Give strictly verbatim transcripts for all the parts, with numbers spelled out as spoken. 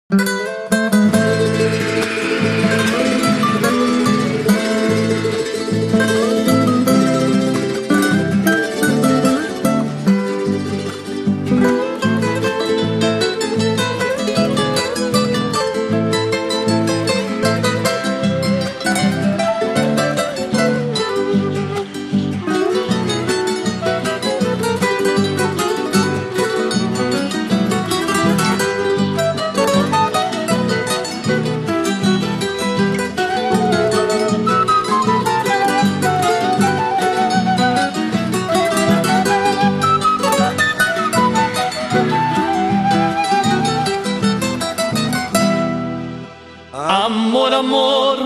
Amor, amor,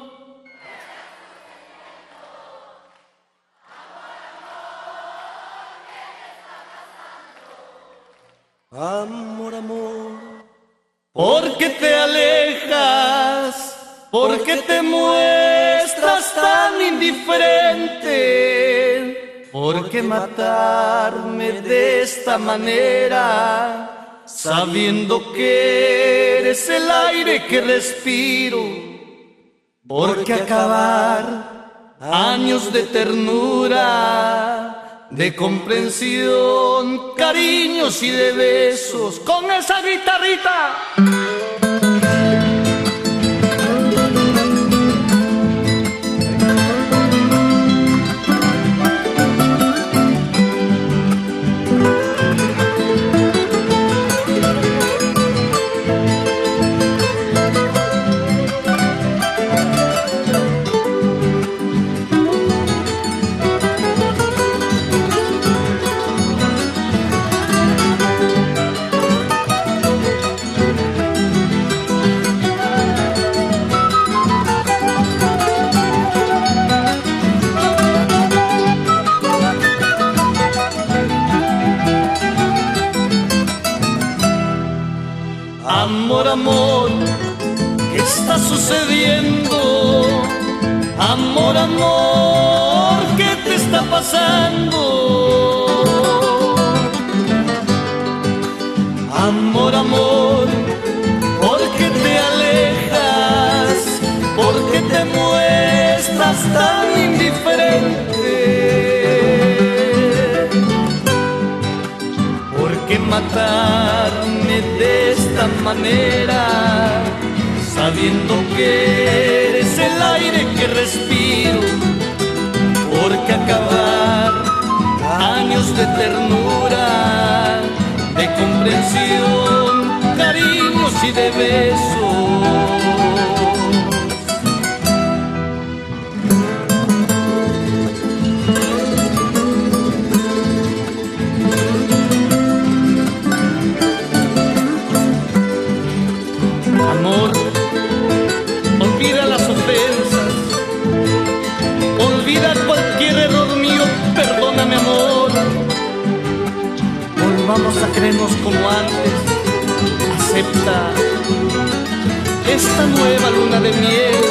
amor, amor, ¿por qué te alejas? ¿Por qué te muestras tan indiferente? ¿Por qué matarme de esta manera? Sabiendo que eres el aire que respiro, ¿por qué acabar años de ternura, de comprensión, cariños y de besos con esa guitarrita? Amor, amor, ¿qué está sucediendo? Amor, amor, ¿qué te está pasando? Amor, amor, ¿por qué te alejas? ¿Por qué te muestras tan indiferente? ¿Por qué matarme de esta manera, sabiendo que eres el aire que respiro? ¿Por qué acabar años de ternura, de comprensión, cariños y de besos? Amor, olvida las ofensas, olvida cualquier error mío, perdóname, amor. Volvamos a creernos como antes, acepta esta nueva luna de miel.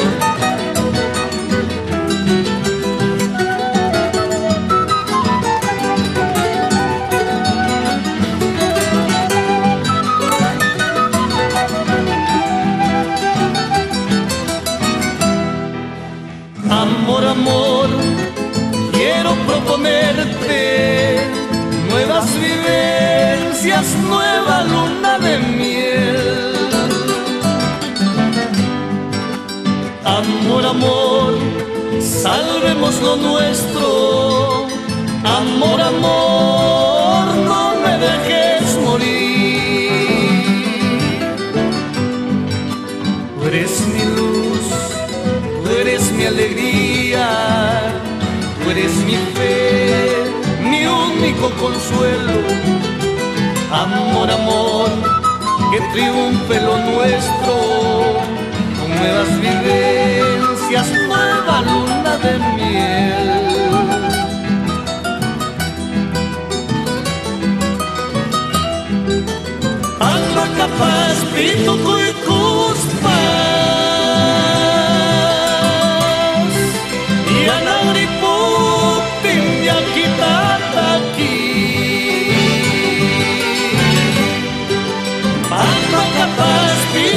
Amor, amor, quiero proponerte nuevas vivencias, nueva luna de miel. Amor, amor, salvemos lo nuestro. Amor, amor, no me dejes morir. Tú eres mi luz, tú eres mi alegría, tú eres mi fe, mi único consuelo. Amor, amor, que triunfe lo nuestro, con nuevas vivencias, nueva luna de miel. Alla capaz pito cuicuspa capaz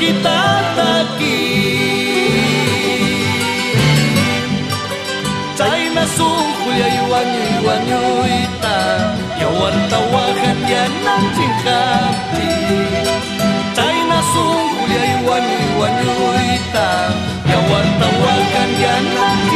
kita taki cai na sungkul ya iwanyu iwanyu ita ya wartawakan ya nang cingkapi cai na sungkul ya iwanyu iwanyu ita ya wartawakan ya nang